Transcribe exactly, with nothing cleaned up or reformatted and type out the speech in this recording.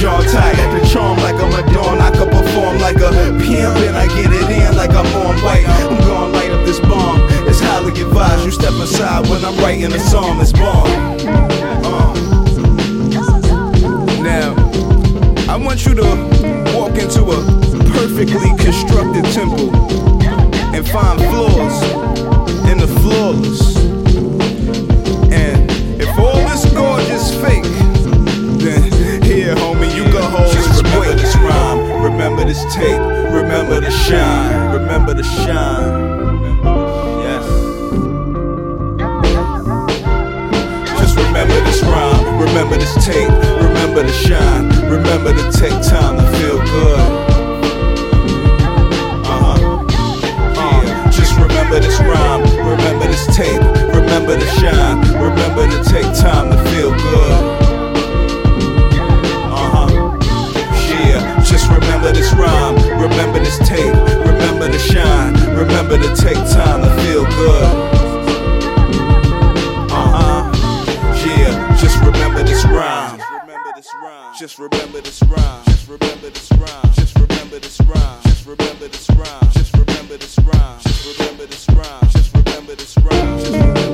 jaw tight, got the charm like I'm a dawn. I can perform like a pimp and I get it in like I'm on white. I'm gonna light up this bomb. It's highly advised you step aside when I'm writing a song that's bomb. Uh. Now, I want you to walk into a perfectly constructed temple and find flaws in the flawless. And if all this gorgeous fake, then here, homie, you can hold this. Remember this rhyme, remember this tape, remember the shine, remember the shine. Yes. Just remember this rhyme, remember this tape, remember the shine, remember to take time to feel good. Remember this rhyme, remember this tape, remember to shine, remember to take time to feel good. Uh-huh. Yeah, just remember this rhyme, remember this tape, remember to shine, remember to take time to feel good. Uh-huh. Yeah, just remember this rhyme. Just remember this rhyme. Just remember this rhyme. Just remember this rhyme. Just remember this rhyme. Just remember this rhyme. Just remember this rhyme. Just remember this rhyme. Just remember this rhyme.